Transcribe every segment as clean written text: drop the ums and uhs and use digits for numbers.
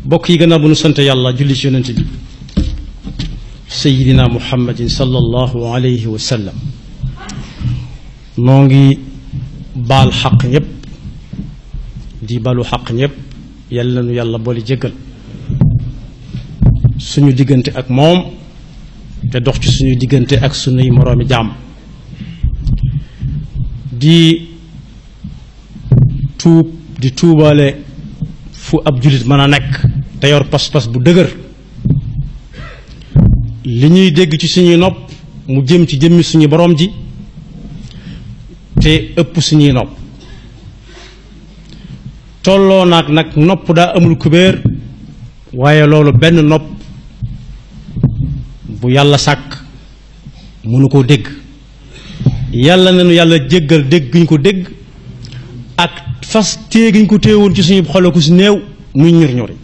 bokk yi gannaaw bu nu sant yàlla julli ci yonent bi sayidina muhammadin sallallahu alayhi wa sallam noo ngi baal xaq ñëpp di balu xaq ñëpp yàlla nu yàlla boole jéggal suñu diggante ak moom te dox ci suñu diggante ak suñuy moroomi jaam di tuub di tuubaale fu ab jullit mën a nekk te yor pas-pas bu dëgër li ñuy dégg ci suñuy nopp mu jëm ci jëmmi suñu boroom ji te ëpp suñuy nopp tolloo nag nopp daa amul kubéer waaye loolu benn nopp bu yàlla sàkk mënu koo dégg yàlla nañu yàlla jéggal dégg gi ñu ko dégg ak fas téye gi ñu ko téewoon ci suñu xol ko si néew muy ñur-ñuri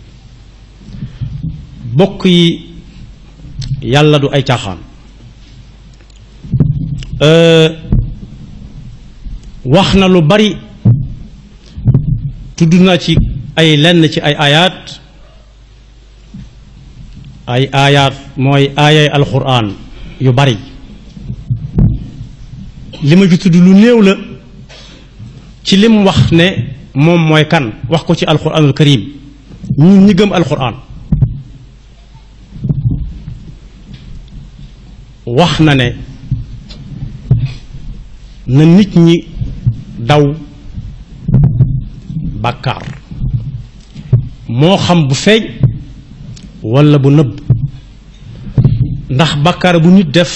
bokk yi yàlla du ay caaxaan wax na lu bari tudd naa ci ay lenn ci ay aayaat mooy aayay alxuraan yu bari li ma ci tudd lu néew la ci lim wax ne moom mooy kan wax ko ci alxuraanul karim ñun ñi gëm alxuraan wax na ne na nit ñi daw bàkkaar moo xam bu feeñ walla bu nëbb ndax bàkkaar bu nit def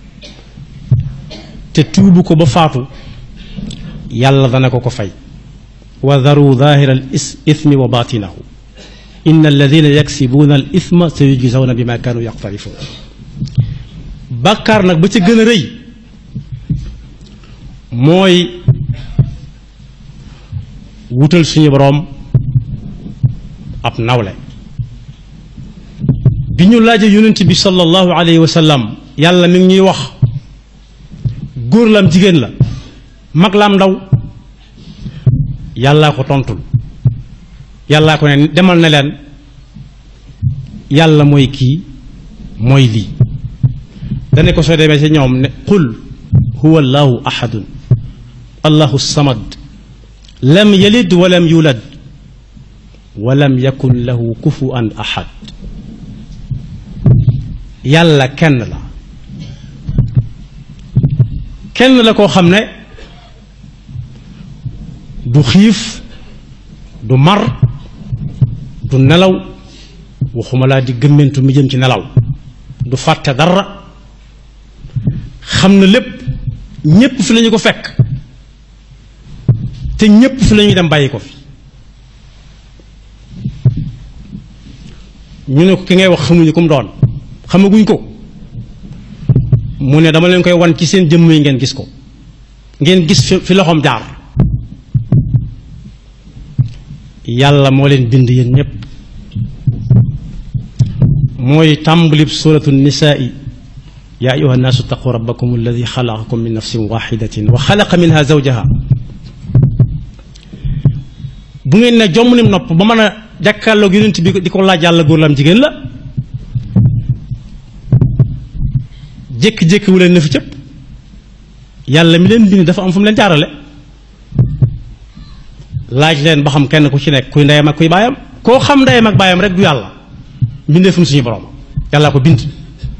te tuubu ko ba faatu yàlla dana ko ko fay wa daru zahira al ithmi wa batinahu inna alladina yaksibuuna al ithma sa yujzawna bima kaanu yaqtarifun bàkkaar nag ba ca gën a rëy mooy wutal suñu boroom ab nawle bi ñu laajee yonent bi sallallahu alayhi wa sallam yàlla mi ngi ñuy wax góor lam jigéen la mag lam ndaw yàllaa ko tontul yàllaa ko ne demal na leen yàlla mooy kii mooy lii dane ko soo demee ci ñoom ne qul huwa allahu ahadun allahu samad lam yalid walam yulad walam yakun lahu kufuwan ahad yàlla kenn la koo xam ne du xiif du mar du nelaw waxuma laa di gëmmentu mi jëm ci nelaw du fàtte dara xam na lépp ñépp fi lañu ko fekk te ñépp fi lañuy dem bàyyi ko fi ñu ne ko ki ngay wax xamuñu ku mu doon xamaguñ ko mu ne dama leen koy wan ci seen jëmm yi ngeen gis ko ngeen gis fi loxoom jaar yàlla moo leen bind yéen ñépp mooy tàmbalib suratu nisaa'i yaa ayyuha nnaasu ttaqu rabbakum alladi xalaqakum min nafsin waxidatin wa xalaqa minha zawjaha bu ngeen ne jomm nim nopp ba mën a jàkkaarloog yonent bi di ko laaj yàlla góor lam jigéen la jékki-jékki wu leen na fi cëpp yàlla mi leen bind dafa am fu mu leen jaarale laaj leen ba xam kenn ku ci nekk kuy ndeyam ak kuy baayam koo xam ndeyam ak baayam rek du yàlla mbindeefum suñu borom yàlla ko bind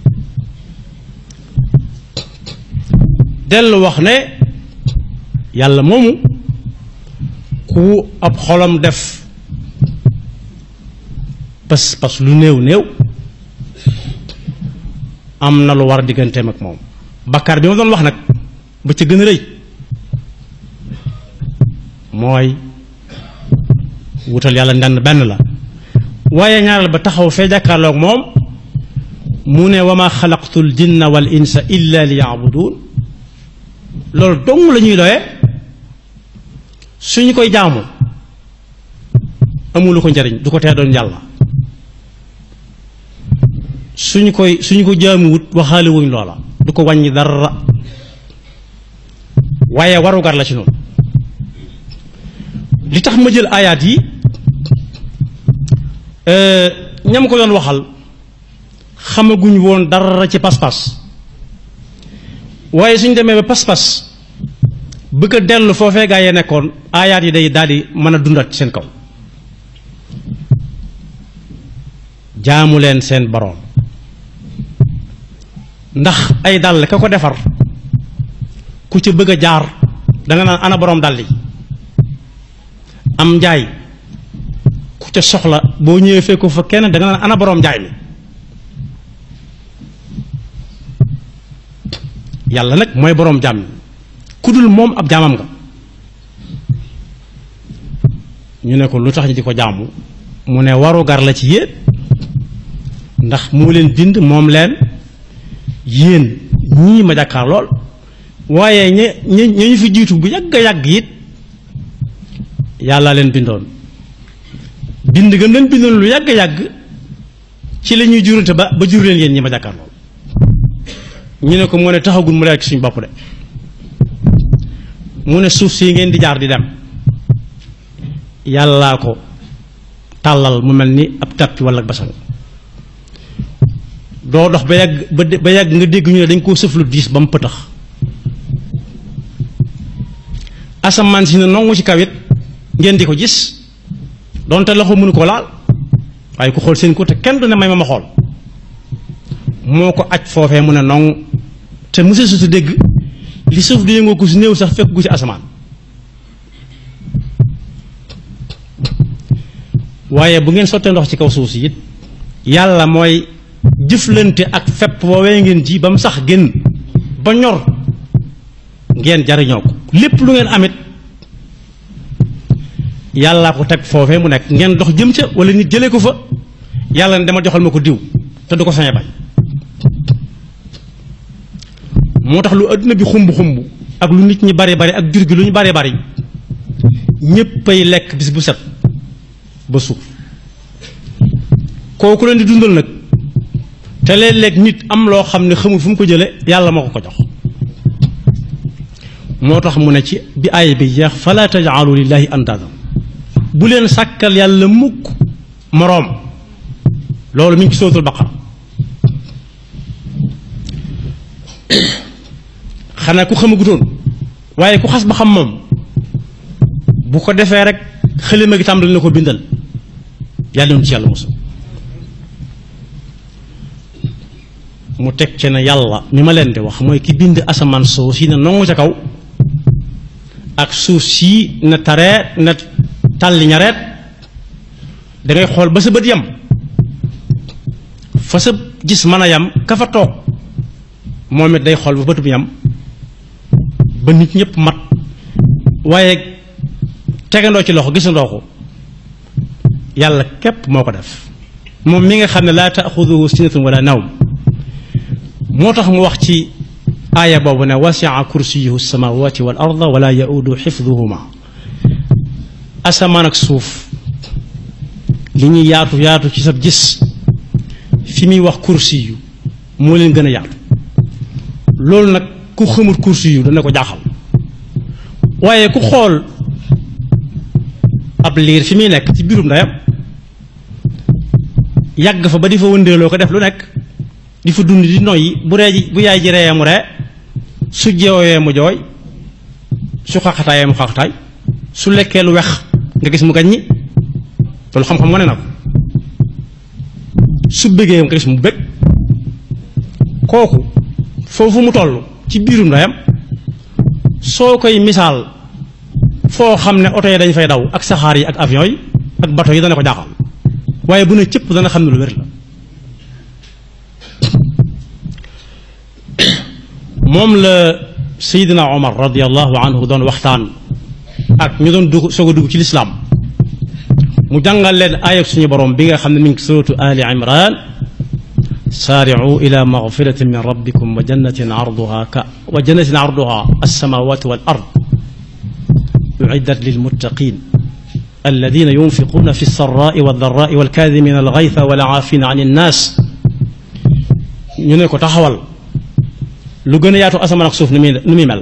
dellu wax ne yàlla moomu ku ab xolam def pas lu néew am na lu war digganteem ak moom bakkaar bi ma doon wax nag ba ca gën a rëy mooy wutal yàlla ndànn benn la waaye ñaareel ba taxaw fee jàkkaarloog moom mu ne wa ma xalaqtul jinna wal insa illa li yaabudun loolu dong la ñuy doyee suñu koy jaamu amulu ko njariñ du ko tee doon yàlla suñu ko jaamuwut waxaale wuñ loola du ko wàññi dara waaye warugar la ci noonu li tax ma jël ayaat yi ñam ko doon waxal xamaguñ woon dara ci pas-pas waaye suñ demee ba pas-pas bëgg a dellu foofee gaa yee nekkoon aayaat yi day daal di mën a dundat ci seen kaw jaamu leen seen boroom ndax ay dàll ka ko defar ku ci bëgg a jaar danga naan ana boroom dàll yi am njaay ku ca soxla boo ñëwee fekk ko fa kenn danga naan ana boroom njaay mi yàlla nag mooy boroom jaam ku dul moom ab jaamam nga ñu ne ko lu tax ñu di ko jaamu mu ne waru gar la ci yéen ndax moo leen bind moom leen yéen ñii ma jàkkaar lool waaye ña ñu fi jiitu bu yàgg a yàgg it yàlla leen bindoon bind gën leen bindoon lu yàgg a yàgg ci la ñuy jurante ba jur leen yéen ñi ma jàkkaar lool ñu ne ko mu ne taxagul mu leer ci suñu bopp de mu ne suuf si ngeen di jaar di dem yàllaa ko tàllal mu mel ni ab tàppi walla basang doo dox ba yàgg nga dégg ñu ne dañ koo sëf lu diis ba mu pëtax asamaan si ne nongu ci kawit ngeen di ko gis donte loxo mënu ko laal waaye ku xool seen ko te kenn du ne may ma xool moo ko aj foofee mu ne nong te monsieur su dégg li suuf di yëngoo ko si néew sax fekk gu ci asamaan waaye bu ngeen sottee ndox ci kaw suuf si it yàlla mooy jëflante ak fepp woowee ngeen ji ba mu sax génn ba ñor ngeen jariñoo ko lépp lu ngeen amit yàllaa ko teg foofee mu nekk ngeen dox jëm ca wala nit jëlee ko fa yàlla ne dama joxal ma ko diw te du ko sañe bañ moo tax lu adduna bi xumb xumb ak lu nit ñi bari bari ak jur gi lu ñu bari bari ñéppay lekk bis bu set ba suuf kooku leen di dundal nag te léeg-léeg nit am loo xam ne xamul fu mu ko jële yàlla moo ko jox moo tax mu ne ci bi aaya bi jeex fala tajaalu lillahi andaadan bu leen sàkkal yàlla mukk moroom loolu mi ngi ci suratul baqara xanaa ku xamagutoon waaye ku xas ba xam moom bu ko defee rek xalima gi tàmbali na ko bindal yàlla noonu ci yàlla mosul mu teg ci ne yàlla mi ma leen di wax mooy ki bind asamaan soo si ne nongu ca kaw ak suuf sii na tareet na tàlli ñareet dangay xool ba sa bët yam fa sa gis mën a yam ka fa toog moom it day xool ba bët bu yam ba nit ñëpp mat waaye tegandoo ci loxo gisandoo ko yàlla képp moo ko def moom mi nga xam ne laa taaxuduhu sinatun wala nawm moo tax mu wax ci aaya boobu ne wasia kursiyuhu samawati wal arda wala yaudu xifduhuma asamaan ak suuf li ñuy yaatu yaatu ci sab gis fi muy wax kursi yu moo leen gën a yaatu loolu nag ku xamul kursi yu dana ko jaaxal waaye ku xool ab liir fi muy nekk ci biirum ndeyam yàgg fa ba di fa wëndeeloo ko def lu nekk di fa dund di noyyi bu yaay ji reeyee mu ree su jooyee mu jooy su xaqataayee mu xaqataay su lekkee lu wex nga gis mu gaññi loolu xam-xam wane na ko su bëggee nga gis mu bëgg kooku foofu mu toll ci biirum ndeyam soo koy misaal foo xam ne oto yi dañ fay daw ak saxaar yi ak avion yi ak bato yi dana ko jaaxal waaye bu ne cëpp dana xam ne lu wér la moom la Seydina Omar radiallahu anhu doon waxtaan ak ñu doon soog a dugg ci lislaam mu jàngal leen aayab suñu borom bi nga xam ne mi ngi suratu Ali Imran saari'u ila magfiratin min rabbikum wa jannatin arduha as-samawati wal ard u'iddat lil muttaqin alladhina yunfiquna fi as-sarra'i wad-dharra'i wal kadhimina al-ghaytha wal 'afina 'ani an-nas ñu ne ko taxawal lu gën a yaatu asamaan ak suuf nu muy mel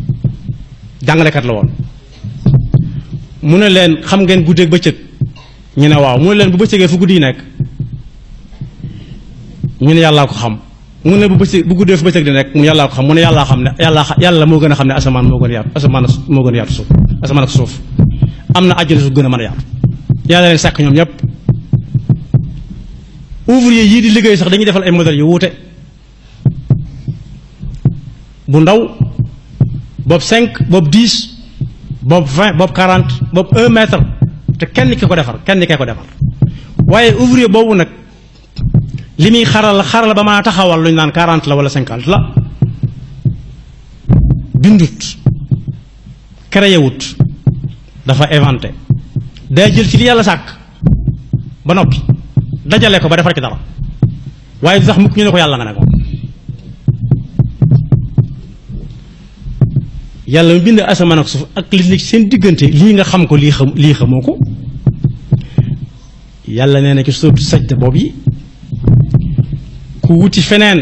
jàngalekat la woon mu ne leen xam ngeen guddeeg bëccëg ñu ne waaw mu ne leen bu bëccëgee fu guddi yi nekk ñu ne yàllaa ko xam mu ne bu guddee fu bëccëg di nekk mu yàllaa ko xam mu ne yàllaa xam ne yàlla moo gën a xam ne asamaan moo gën a yaatu asamaan moo gën a yaatu suuf asamaan ak suuf am na àjjana su gën a mën a yaatu yàlla leen sàkk ñoom ñëpp ouvrier yii di liggéey sax dañuy defal ay modèles yu wuute bu ndaw boobu 5 boobu 10 boobu 20 boobu 40 boobu 1 mètre te kenn ki ko defar waaye ouvrier boobu nag li muy xaral ba mën a taxawal lu ñu naan 40 la wala 50 la bindut créé wut dafa inventé day jël ci li yàlla sàkk ba noppi dajale ko ba defar ci dara waaye du sax mukk ñu ne ko yàlla nga ne ko yàlla mu bind asamaan ak suuf ak li seen diggante lii nga xam ko lii xamoo ko yàlla nee na ci suuf sajda boobu yi ku wuti feneen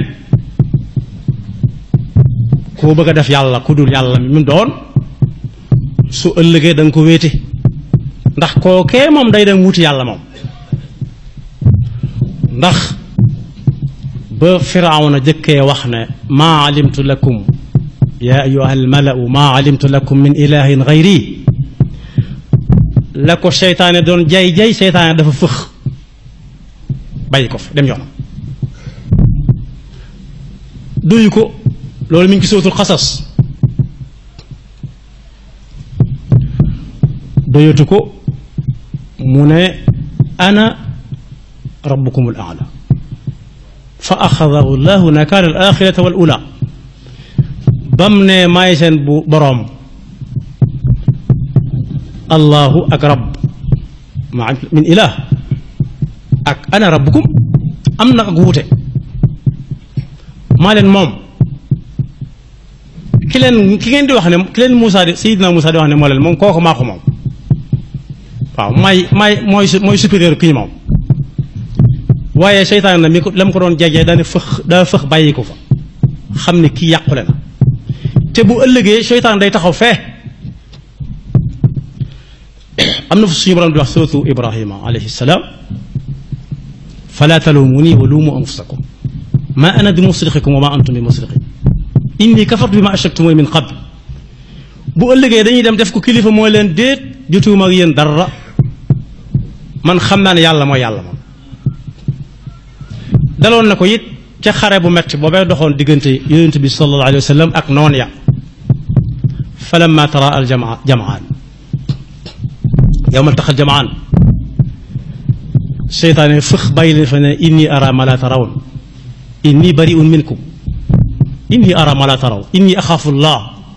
koo bëgg a def yàlla ku dul yàlla mi mu doon su ëllëgee da nga ko wéete ndax kookee moom day dem wuti yàlla moom ndax ba firawna jëkkee wax ne maa alimtu lakum yaa ayuha almalau maa alimtu lakum min ilahin gayri la ko seytaane doon jay seytaane dafa fëx bàyyi ko fa dem yoonam doyu ko loolu mi ngi ci sootul xasas doyatu ko mu ne ana rabbukum al aala fa axadahu llahu nakaala al axirata wal ula bam ne maay seen bu boroom allahu ak rabb ma min ilah ak ana rabbukum am na ak wuute maa leen moom ki ngeen di wax ne ki leen Moussa di Seydina Moussa di wax ne moo leen moom kooku maa ko moom waaw mooy supérieur ki ñu moom waaye seytaan na mi ko la mu ko doon jegee daa fëx bàyyi ko fa xam ne kii yàqule na te bu ëllëgee seytaan day taxaw fee am na fu suñu borom di wax suratu Ibrahima alayhi salaam fala talumuni wa lumu anfusakum ma ana bi musrixikum wa ma antum bi musrixi inni kafartu bi ma ashraktumuni min qabl bu ëllëgee dañuy dem def ko kilifa mooy leen déet jotuuma ak yéen dara man xam naa ne yàlla mooy yàlla moom daloon na ko it ca xare bu metti boobee doxoon diggante yonent bi sallallahu alayhi wa sallam ak noon ya falamma tara al jamaan yawma altaqa al jamaan seytaane fëx bàyyi leen fa ne inni ara ma la tarawn inni bari'un minkum inni ara ma la taraw inni axaafu llah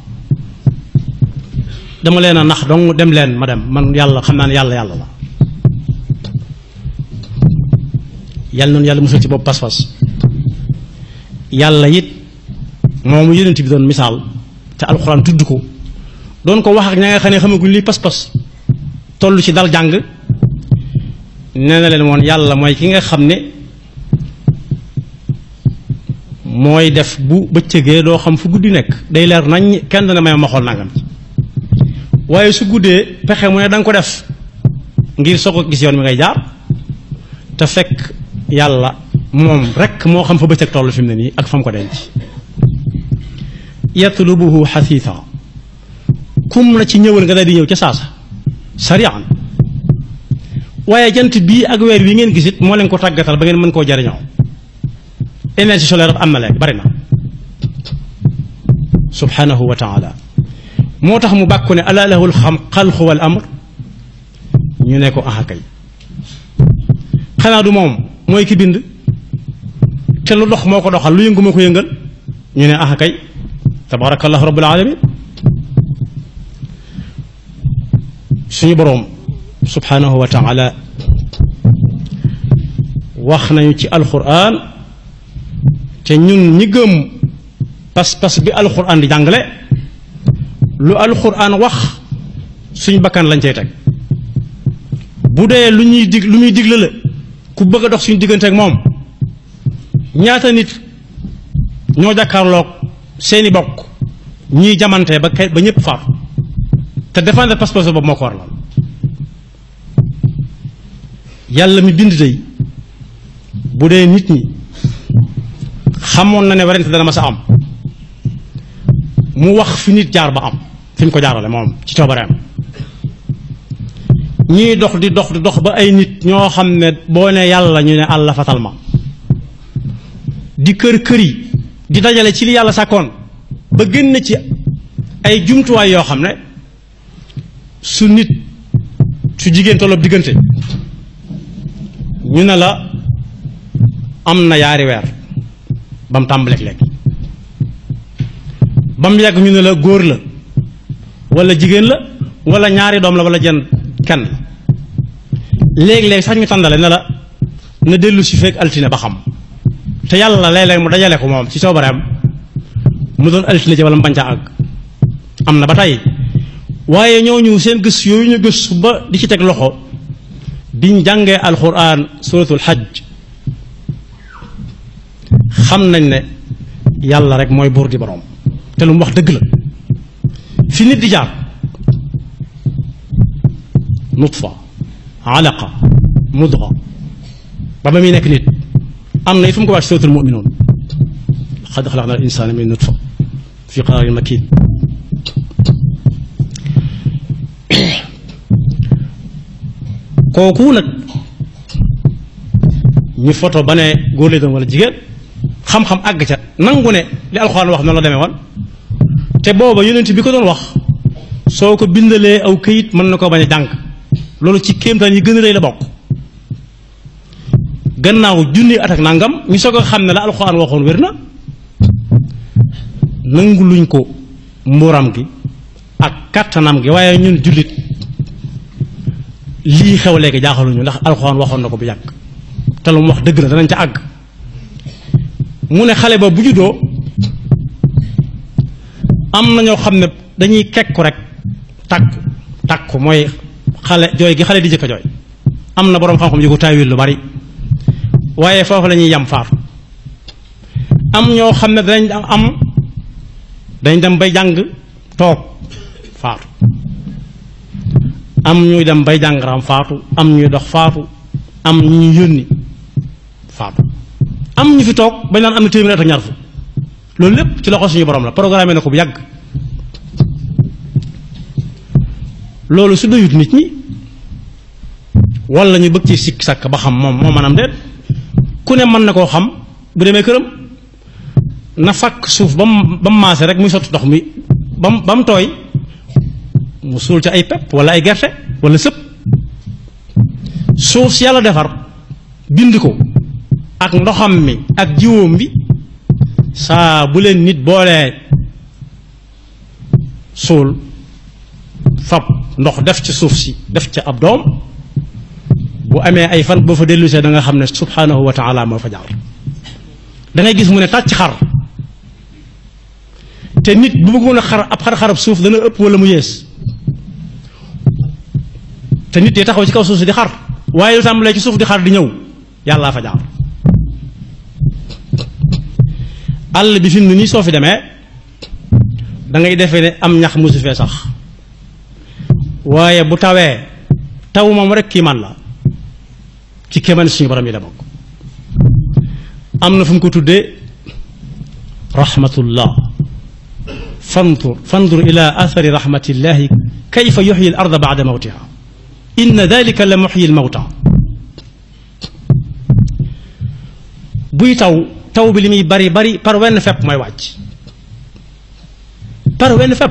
dama leen a nax dong dem leen ma dem man yàlla xam naa ne yàlla la yàlla noonu yàlla musal ci bopp pas-pas yàlla it moomu yonent bi doon misaal te alxuraan tudd ko doon ko wax ak ña nga xam ne xamaguñ lii pas-pas toll ci dal jàng nee na leen woon yàlla mooy ki nga xam ne mooy def bu bëccëgee doo xam fu guddi nekk day leer nañ kenn dana may ma xool nangam ci waaye su guddee pexe mu ne da nga ko def ngir soo ko gis yoon mi ngay jaar te fekk yàlla moom rek moo xam fa bëccëg toll fi mu ne nii ak fa mu ko denc yatlubuhu xasiisa kum na ci ñëwal nga daal di ñëw ca saasa sariyaan waaye jant bii ak weer wi ngeen gisit moo leen ko tàggatal ba ngeen mën koo jariñoo énergie solaire am na léegi bari na subhanahu wa taala moo tax mu bàkku ne ala lahul xalqu wal amr ñu ne ko aha kay xanaa du moom mooy ki bind te lu dox moo ko doxal lu yëngu moo ko yëngal ñu ne aha kay tabarakallahu rabbul alamin suñu boroom subhanahu wa taala wax nañu ci alquran te ñun ñi gëm pas-pas bi alquran di jàngale lu alquran wax suñ bakkan lañ cay teg bu dee lu muy digle la ku bëgg a dox suñu diggante ak moom ñaata nit ñoo jàkkaarloog seeni bokk ñiy jamante ba ñëpp faatu te défendre pas-pas boobu moo ko war la yàlla mi bind day bu dee nit ñi xamoon na ne warante dana ma sa am mu wax fi nit jaar ba am fi mu ko jaarale moom ci coobareem ñuy dox di dox ba ay nit ñoo xam ne boo ne yàlla ñu ne àlla fatal ma di kër yi di dajale ci li yàlla sàkkoon ba gën na ci ay jumtuwaay yoo xam ne su nit su jigéen tollob diggante ñu ne la am na yaari weer ba mu tàmbaleek léegi ba mu yàgg ñu ne la góor la wala jigéen la wala ñaari doom la wala jenn kenn léegi-léegi sax ñu tàndale ne la na dellu si fekk altine ba xam te yàlla léeg-léeg mu dajale ko moom ci soobareem mu doon altine ci wala mu bañ ca àgg am na ba tey waaye ñooñu seen gës yooyu ñu gës ba di ci teg loxo biñ jàngee alquran suratul hajj xam nañ ne yàlla rek mooy buur di boroom te lu mu wax dëgg la fi nit di jaar nutfa alaqa mudga ba muy nekk nit am na it fu mu ko wax ci suratul mu'minuun laqad xalaqna al insana min nutfa fi qararin makin kooku nag ñu photo ba ne góor lay doon wala jigéen xam-xam àgg ca nangu ne li alxuraan wax noonu la demee woon te booba yonent bi ko doon wax soo ko bindalee aw këyit mën na ko bañ a jàng loolu ci kéemtaan yi gën a rëy la bokk gannaaw junni at ak nangam ñu soog a xam ne la alxuraan waxoon wér na nangu luñ ko mbuuram gi ak kattanam gi waaye ñun jullit lii xew léegi jaaxaluñu ndax alxuraan waxoon na ko bu yàgg te lu mu wax dëgg la danañ ca àgg mu ne xale ba bu juddoo am na ñoo xam ne dañuy kekku rek takku mooy xale jooy gi xale di jëkk a jooy am na boroom xam-xam yu ko taawil lu bari waaye foofu la ñuy yam faatu am ñoo xam ne dañ dem bay jàng toog faatu am ñuy dem bay jàng raam faatu am ñuy dox faatu am ñu yónni faatu am ñu fi toog bañ naan am na téeméer at ak ñaar fukk loolu lépp ci loxo suñu borom la programme na ko bu yàgg loolu su doyut nit ñi wala ñu bëgg ci sikk sàkk ba xam moom moo maanaam déet ku ne mën na koo xam bu demee këram na fakk suuf ba mu maase rek muy sotti ndox mi ba mu tooy mu suul ci ay pepp wala ay gerte wala sëpp suuf si yàlla defar bind ko ak ndoxam mi ak jiwóom bi saa bu leen nit boolee suul fab ndox def ci suuf si def ca ab doom bu amee ay fan boo fa dellusee da nga xam ne subhanahu wa taala moo fa jaar da ngay gis mu ne tàcc xar te nit bu bëggoon a xar ab xar-xarab suuf dana ëpp wala mu yées te nit yi taxaw ci kaw suuf si di xar waaye lu tàmbalee ci suuf di xar di ñëw yàllaa fa jaar àll bi fi mu ne nii soo fi demee da ngay defee ne am ñax musu fee sax waaye bu tawee taw moom rek kii man la ci kéemaan suñu borom yi la bokk am na fu mu ko tuddee rahmatullah fandur ila athari rahmatillahi kayfa yuxyi al arda ba'da mawtiha inna dalika la muxyi al mawta buy taw bi li muy bari par wenn fepp mooy wàcc par wenn fepp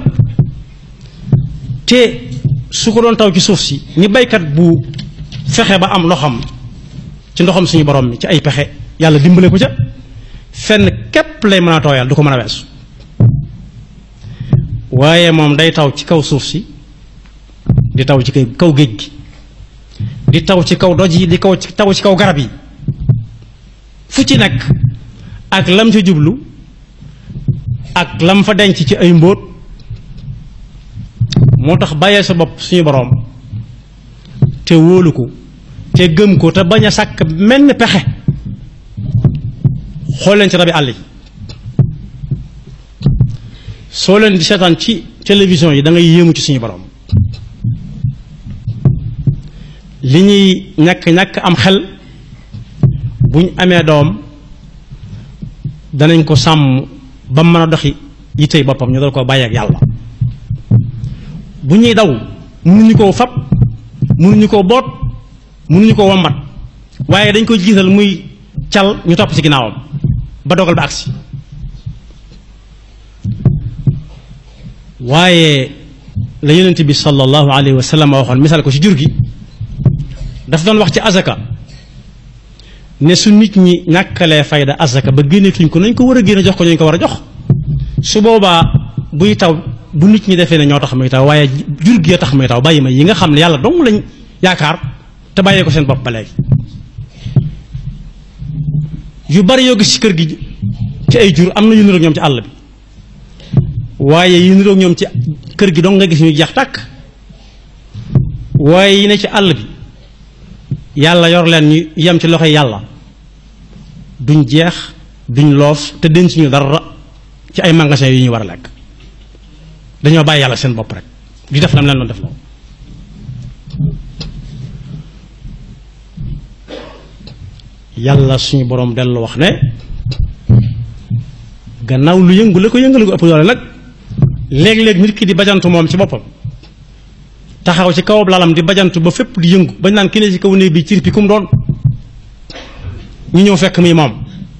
te su ko doon taw ci suuf si ni baykat bu fexe ba am loxam ci ndoxam suñu borom mi ci ay pexe yàlla dimbale ko ca fenn képp lay mën a tooyal du ko mën a weesu waaye moom day taw ci kaw suuf si di taw ci kaw géej gi di taw ci kaw doj yi di taw ci kaw garab yi fu ci nekk ak lam ca jublu ak lam fa denc ci ay mbóot moo tax bàyyee sa bopp suñu boroom te wóolu ko te gëm ko te bañ a sàkk menn pexe xool leen ci rabi àll yi soo leen di seetaan ci télévision yi da ngay yéemu ci suñu boroom li ñuy ñàkk am xel buñ amee doom danañ ko sàmm ba mën a doxi yitey boppam ñu dal ko bàyyi ak yàlla bu ñuy daw mënuñu koo fab mënuñu koo boot mënuñu koo wambat waaye dañ ko jiital muy cal ñu topp ci ginnaawam ba dogal ba agsi waaye la yonent bi sallallahu alayhi wa sallam waxoon misaal ko ci jur gi daf doon wax ci azaka ne su nit ñi ñàkkalee fayda azaka ba génneetuñ ko nañ ko war a génne jox ko ñu ko war a jox su boobaa buy taw bu nit ñi defee ne ñoo tax muy taw waaye jur gi tax muy taw bàyyi ma yi nga xam ne yàlla dong lañ yaakaar te bàyyee ko seen bopp ba léegi yu bari yoo gis ci kër gi ci ay jur am na yu niroog ñoom ci àll bi waaye yu niroog ñoom ci kër gi dong nga gis ñu jeex tàkk waaye yi ne ci àll bi yàlla yor leen ñu yem ci loxoy yàlla duñ jeex duñ loof te denc ñu dara ci ay magasin yu ñu war a lekk dañoo bàyyi yàlla seen bopp rek di def lam leen doon def loolu yàlla suñu boroom dellu wax ne gannaaw lu yëngu la ko yëngalu ko ëpp doole nag léeg-léeg nit ki di bajantu moom ci boppam taxaw ci kaw lalam di bajantu ba fépp di yëngu bañ naan ki ne ci kaw néeg bi cirpi kum doon ñu ñëw fekk muy moom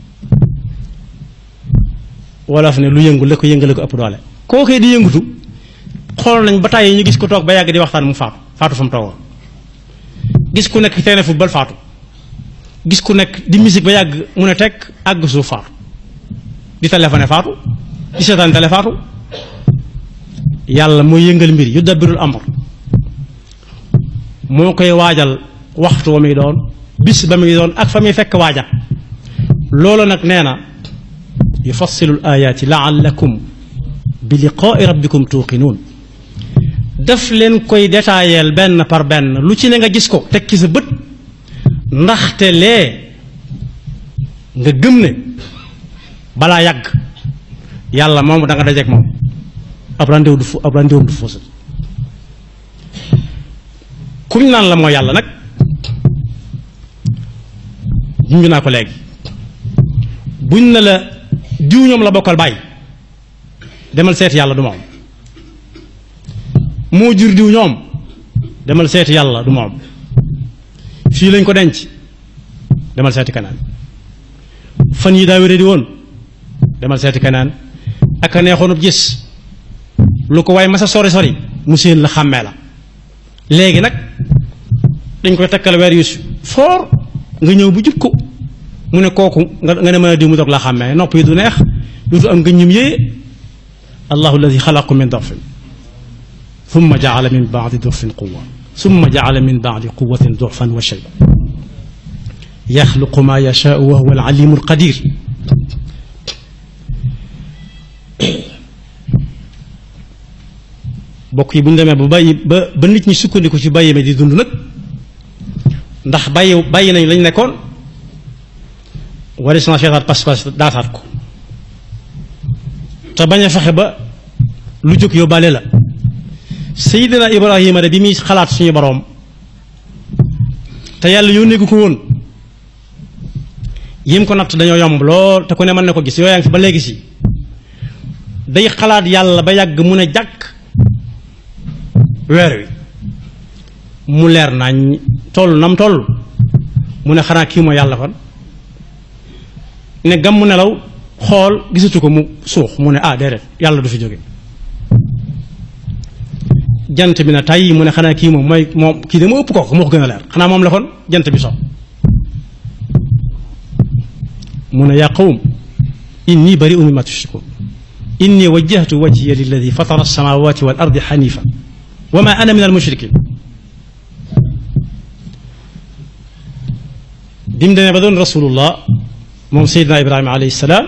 wolof ne lu yëngu la ko yëngale ko ëpp doole kookee di yëngutu xool nañ ba tàyyi ñu gis ko toog ba yàgg di waxtaan mu faatu fa mu toogoon gis ku nekk teene football faatu gis ku nekk di musique ba yàgg mu ne tekk àgg suuf faatu di téléphoné faatu di seetaan télé faatu yàlla mooy yëngal mbir yu dabbirul amr moo koy waajal waxtu wa muy doon bis ba muy doon ak fa muy fekk waaja loolu nag nee na yufassilu l ayaati laallakum bi liqaai rabbikum tuuqinuun daf leen koy détaayeel benn par benn lu ci ne nga gis ko teg ci sa bët ndaxte lee nga gëm ne balaa yàgg yàlla moom da nga dajeek moom ab rendez-vous du fausse kuñ naan la mooy yàlla nag junj naa ko léegi buñ ne la diw ñoom la bokkal bàyyi demal seeti yàlla du moom moo jur diw ñoom demal seeti yàlla du moom fii lañ ko denc demal seeti kanaan fan yi daa wéré di woon demal seeti kanaan ak a neexoonub gis lu ko waaye masa sori sori mu séen la xàmmee la léegi nag dañ koy takkal weer yu foor nga ñëw bu jub ko mu ne kooku nga ne mën a diw mu doog laa xàmmee nopp yi du neex duutu am nga ñum yee allahu alladi xalaqakum min dafin thumma jaala min baadi dufin quwa thumma jaala min baadi quwatin dufan wa shayba yaxluqu ma yashaau wa huwa alalimu alqadir bokk yi bu ñu demee ba nit ñi sukkandiku ci bàyyi ma di dund nag ndax bàyyi nañ lañ nekkoon wala sama seetaat pas-pas daataat ko te bañ a fexe ba lu jóg yóbbaale la Seydina Ibrahima de bi muy xalaat suñu boroom te yàlla yónnee gu ko woon yim ko natt dañoo yomb lool te ku ne mën na ko gis yooyaa ngi fi ba léegi si day xalaat yàlla ba yàgg mu ne jàkk weer wi mu leer nañ toll nam toll mu ne xanaa kii mooy yàlla kon ne gam mu nelaw xool gisatu ko mu suux mu ne ah déedéet yàlla du fi jóge jant bi na tàyyi mu ne xanaa kii moom mooy moom kii dama ëpp kooku moo ko gën a leer xanaa moom la kon jant bi so mu ne yaa qawm inni bari'un mimma tushrikun inni wajjahtu wajhiya lilladi fatara as-samawati wal ardi hanifa wa ma ana min al-mushrikin bi mu demee ba doon rasulullah moom Seydina Ibrahima alayhi salaam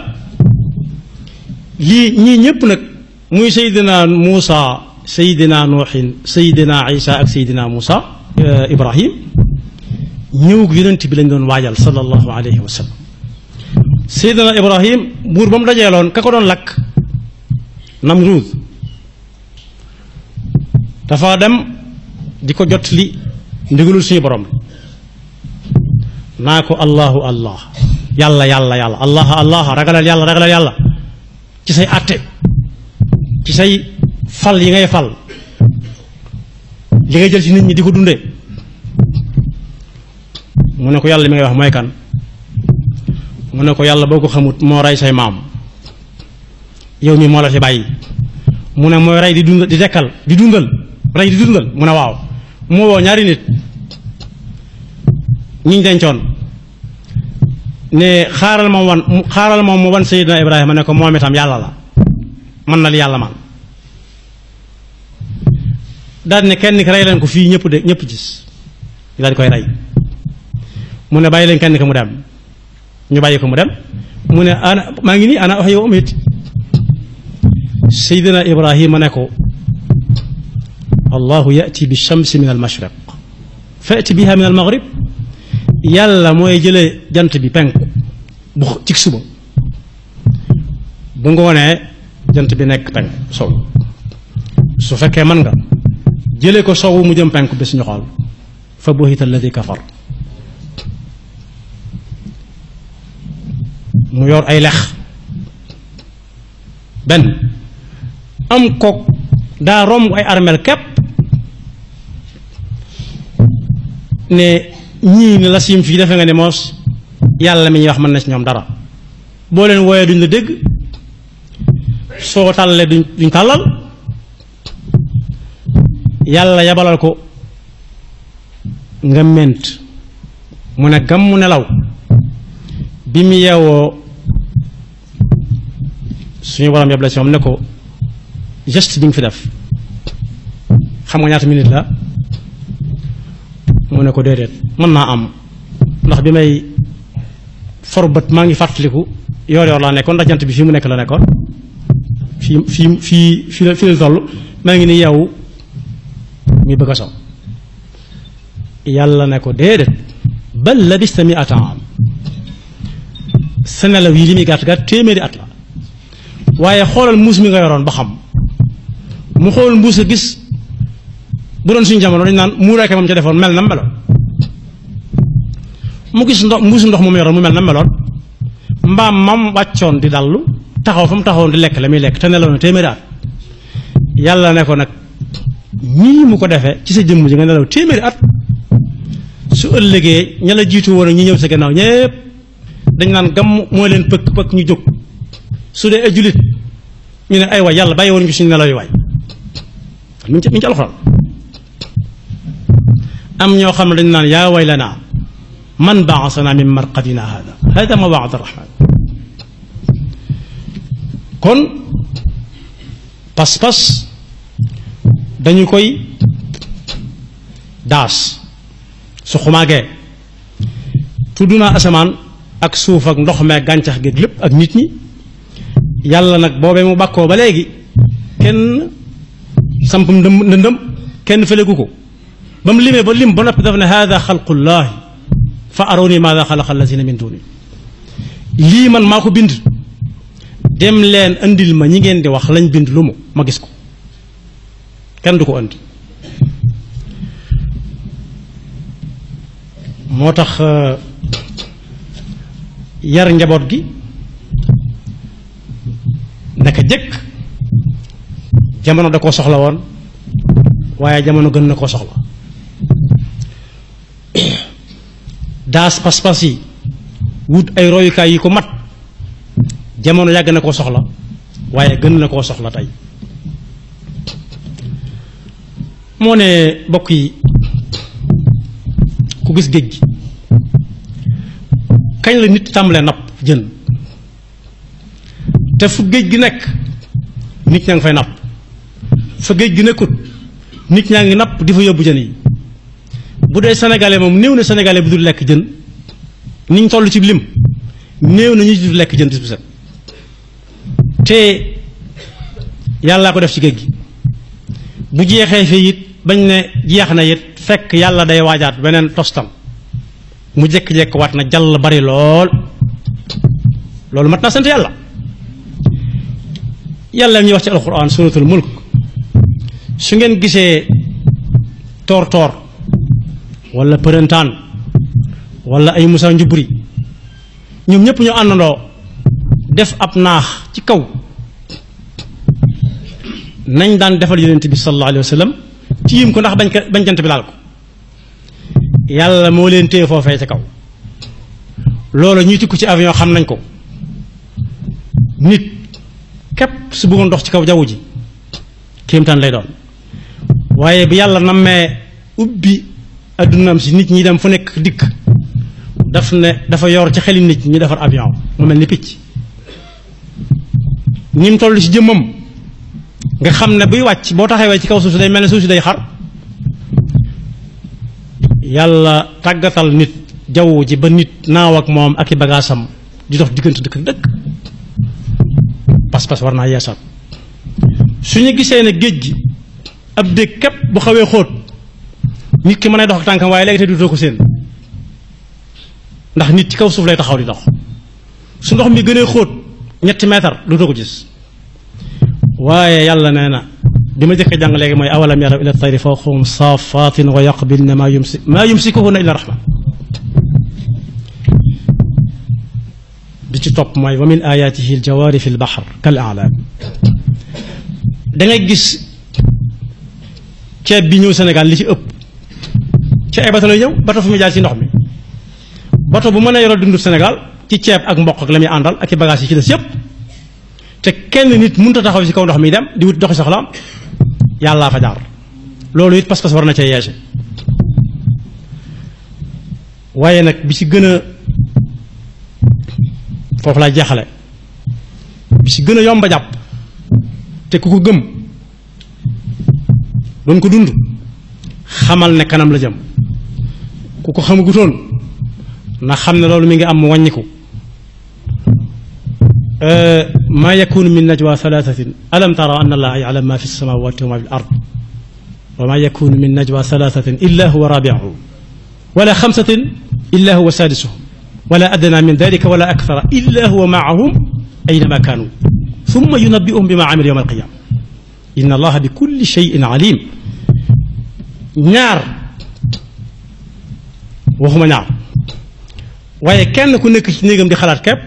lii ñii ñëpp nag muy Seydina Muusa Seydina Nuuxin Seydina Isa ak Seydina Muusa Ibrahim ñëwug yonent bi lañ doon waajal sallallahu alayhi wa sallam Seydina Ibrahim buur ba mu dajeeloon ka ko doon lakk Namruud dafa dem di ko jot li ndigalul suñu borom naa ko allahu allah yàlla yàlla yàlla allah allah ragalal yàlla ci say àtte ci say fal yi ngay fal li ngay jël ci nit ñi di ko dundee mu ne ko yàlla mi ngay wax mooy kan mu ne ko yàlla boo ko xamut moo rey say maam yow mi moo la fi bàyyi mu ne mooy rey di dundal di dekkal di dundal rey di dundal mu ne waaw moo woo ñaari nit ñiñ dencoon ne xaaral moom mu wan Seydina Ibrahima ne ko moom itam yàlla la man na li yàlla man daal ne kenn ki rey leen ko fii ñëpp gis daal di koy rey mu ne bàyyi leen kenn ki mu dem ñu bàyyi ko mu dem mu ne ana maa ngi nii ana wax yow amit Seydina Ibrahima ne ko allahu yati bi shamsi min al mashriq fati biha min al maghrib yàlla mooy jëlee jant bi penku bu ci suba bu ngoonee jant bi nekk penku sow su fekkee mën nga jëlee ko sowu mu jëm penku bés ñu xool fa buhita alladi kafar mu yor ay lex benn am kook daa romb ay armel képp ne ñii ni la siim fii defe nga ne moos yàlla mi ñuy wax mën na ci ñoom dara boo leen wooyee duñ la dégg soo tàllalee duñ tàllal yàlla yabalal ko nga ment mu ne gam mu nelaw bi mu yeewoo suñu borom yab la ci moom ne ko geste bi nga fi def xam nga ñaata minute la mu ne ko déedéet mën naa am ndax bi may forbët maa ngi fàttaliku yoor laa nekkoon ndax jant bi fii mu nekk la nekkoon fii la toll maa ngi ni yow muy bëgg a so yàlla ne ko déedéet bal labista mi'ata am sa nelaw yi li muy gàtt gàtt téeméeri at la waaye xoolal mbuus mi nga yoroon ba xam mu xool mbuus a gis bu doon suñu jamono dañ naan muuraake moom ca defoon mel na meloon mu gis mbuusu ndox moom yoroon mu mel na meloon mbaam mam wàccoon di dallu taxaw fa mu taxawoon di lekk la muy lekk te nelaw na téeméeri at yàlla ne ko nag ñii mu ko defee ci sa jëmm ji nga nelaw téeméeri at su ëllëgee ña la jiitu woon ak ñi ñëw sa gannaaw ñépp dañ naan gàmm mooy leen pëkk ñu jóg su dee ay jullit ñu ne ay waay yàlla bàyyi woon ñu suñu nelaw yi waay mi ngi ci alxuraan am ñoo xam ne dañ naan yaa waylanaa man ba'asanaa min marqadina hada ma wa'ada rahman kon pas-pas dañu koy daas su xumaagee tudd naa asamaan ak suuf ak ndox meeg gàncax gi lépp ak nit ñi yàlla nag boobee mu bàkkoo ba léegi kenn sampum ndëndëm kenn feleku ko ba mu limee ba lim ba noppi dafa ne hada xalqullahi fa aroni maada xalaqa allazina min duni lii man maa ko bind dem leen andil ma ñi ngeen di wax lañ bind lu mu ma gis ko kenn du ko andi moo tax yar njaboot gi naka jëkk jamono da koo soxla woon waaye jamono gën na koo soxla daas pas-pas yi wut ay royukaay yi ko mat jamono yàgg na koo soxla waaye gën na koo soxla tey moo ne bokk yi ku gis géej gi kañ la nit tàmbalee napp jën te fu géej gi nekk nit ñaa ngi fay napp fa géej gi nekkut nit ñaa ngi napp di fa yóbbu jën yi bu dee sénégalais moom néew na sénégalais bu dul lekk jën niñ toll ci lim néew na ñu dul lekk jën bis bu set te yàllaa ko def ci géej gi bu jeexee fii it bañ ne jeex na it fekk yàlla day waajaat beneen tostam mu jekk-jekk waat na jàll bari lool loolu mat naa sant yàlla yàlla ñuy wax ci alquran suratul mulk su ngeen gisee toor wala përëntaan wala ay Musaa Njuburi ñoom ñëpp ñu àndandoo def ab naax ci kaw nañ daan defal yonent bi sallallahu alayhi wa sallam tiim ko ndax bañ jant bi laal ko yàlla moo leen téye foofee ca kaw loolu ñuy tukki ci avion xam nañ ko nit képp su bëggoon dox ci kaw jaww ji kéemtaan lay doon waaye bi yàlla nammee ubbi addunaam si nit ñi dem fu nekk dikk dafa yor ci xeli nit ñi defar avion mu mel ni picc ni mu toll ci jëmmam nga xam ne buy wàcc boo taxawee ci kaw suuf si day mel ne suuf si day xar yàlla tàggatal nit jaww ji ba nit naaw ak moom ak i bagaasam di dox diggante dëkk dëkk pas-pas war naa yeesal su ñu gisee ne géej gi ab dégg képp bu xawee xóot nit ki mën a dox ak tànkam waaye léegi te du ko seen ndax nit ci kaw suuf lay taxaw di dox su ndox mi gënee xóot 3 mètres du ko gis waaye yàlla nee na bi ma jëkk a jàng léegi mooy awalam yaraw ila tayri fawqahum saafaatin wa yaqbilna maa yumsikuhunna illa rahman bi ci topp mooy wa min ayaatihi aljawaari fi lbaxar kal a'laam da ngay gis ceeb bi ñëw Sénégal li ci ëpp ci ay bato lay ñëw bato fu muy jaar ci ndox mi bato bu mën a yoral dundu Sénégal ci ceeb ak mboq ak la muy àndal ak i bagages yi ci des yëpp te kenn nit mënut a taxaw ci kaw ndox mi dem di wut doxi soxlaam yàllaa fa jaar loolu it pas-pas war na cee yeese waaye nag bi ci gën a foofu laa jeexale bi ci gën a yomba jàpp te ku ko gëm doon ko dund xamal ne kanam la jëm ku ko xamagutoon na xam ne loolu mi ngi am wàññiku ما يكون من نجوى 3 ألم ترى أن الله يعلم ما في السماوات وما في الأرض وما يكون من نجوى 3 إلا هو رابعهم ولا 5 إلا هو سادسهم ولا أدنى من ذلك ولا أكثر إلا هو معهم أينما كانوا ثم ينبئهم بما عملوا يوم القيامة إن الله بكل شيء عليم ñaar waxuma ñaar waaye kenn ku nekk ci néegam di xalaat képp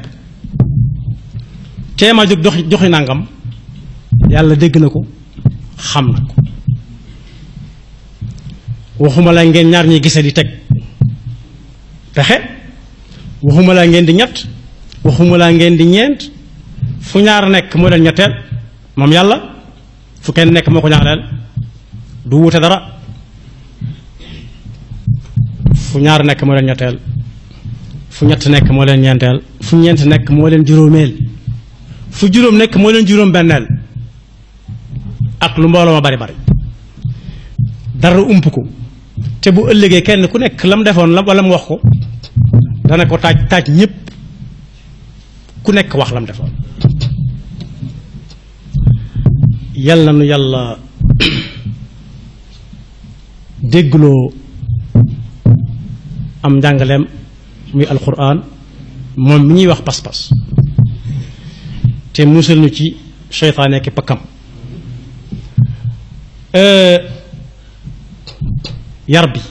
teema jóg joxi nangam yàlla dégg na ko xam na ko waxuma la ngeen ñaar ñuy gise di teg pexe waxuma la ngeen di ñett waxuma la ngeen di ñeent fu ñaar nekk moo leen ñetteel moom yàlla fu kenn nekk moo ko ñaareel du wute dara fu ñaar nekk moo leen ñetteel fu ñett nekk moo leen ñeenteel fu ñeent nekk moo leen juróomeel fu juróom nekk moo leen juróom benneel ak lu mbooloo ma bari bari dara ump ko te bu ëllëgee kenn ku nekk lam defoon la wala mu wax ko dana ko taaj ñépp ku nekk wax lam defoon yal na nu yàlla déggloo am njàngaleem muy alquran moom mi ñuy wax pas-pas te musal ñu ci seytaane ki pakkam yar bi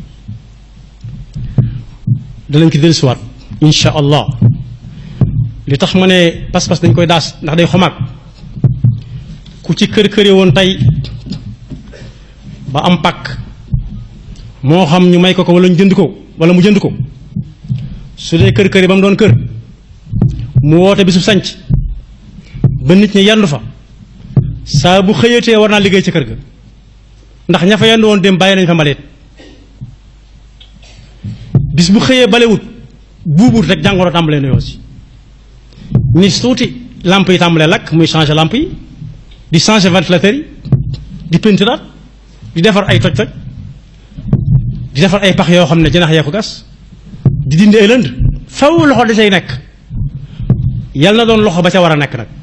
danañ ko dellusiwaat insha allah li tax ma ne pas-pas dañ koy daas ndax day xomaag ku ci kër-këre woon tey ba am pàkk moo xam ñu may ko wala ñu jënd ko wala mu jënd ko su dee kër-këre ba mu doon kër mu woote bisu sanc ba nit ñi yendu fa saa bu xëyatee war naa liggéey ci kër ga ndax ña fa yendu woon dem bàyyi nañ fa mbalit bis bu xëyee balewut buubut rek jàngoro tàmbalee nuyoo si ni tuuti lamp yi tàmbalee lakk muy changer lamp yi di changer ventilateur yi di peinturaat di defar ay toj-toj di defar ay pax yoo xam ne jinax yee ko gas di dindi ay lënd faw loxo da cay nekk yàlla na doon loxo ba ca war a nekk nag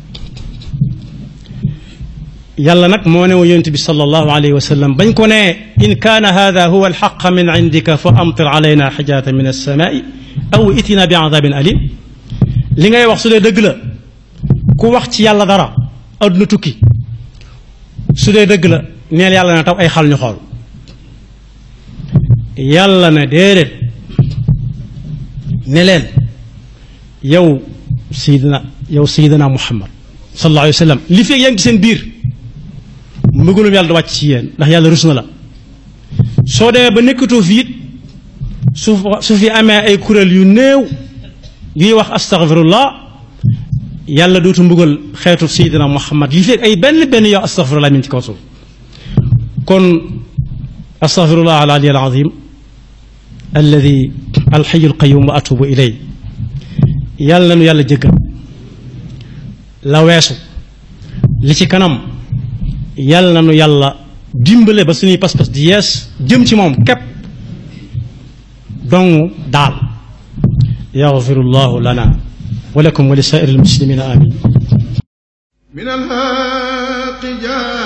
yàlla nag moo ne wa yonent bi sallallahu alayhi wa sallam bañ ko ne in kaana hada huwa alxaq min indika fa amtir alayna xijaatan min alsamaai aw itina bi adabin alim li ngay wax su dee dëgg la ku wax ci yàlla dara adduna tukki su dee dëgg la neel yàlla na taw ay xal ñu xool yàlla ne déedéet ne leen yow sayidina Muhammad sallallahu alayhi wa sallam li fekk yaa ngi seen biir mbëggalum yàlla da wàcc ci yéen ndax yàlla rus na la soo demee ba nekkatoo fi it su fi amee ay kuréel yu néew yuy wax astaghfirullah yàlla dootu mbugal xeetu sayidina Muhammad li fekk ay benn yow astaghfirullah min ci kaw suuf kon astaghfirullah al ali al azim alladi alxayu alqayum wa atubu ilay yàlla na nu yàlla jëggal la weesu li ci kanam yàlla na nu yàlla dimbale ba suñuy pas-pas di yees jëm ci moom képp dong daal yaxfirullahu lana wa lakum wa li saa'iril muslimina amin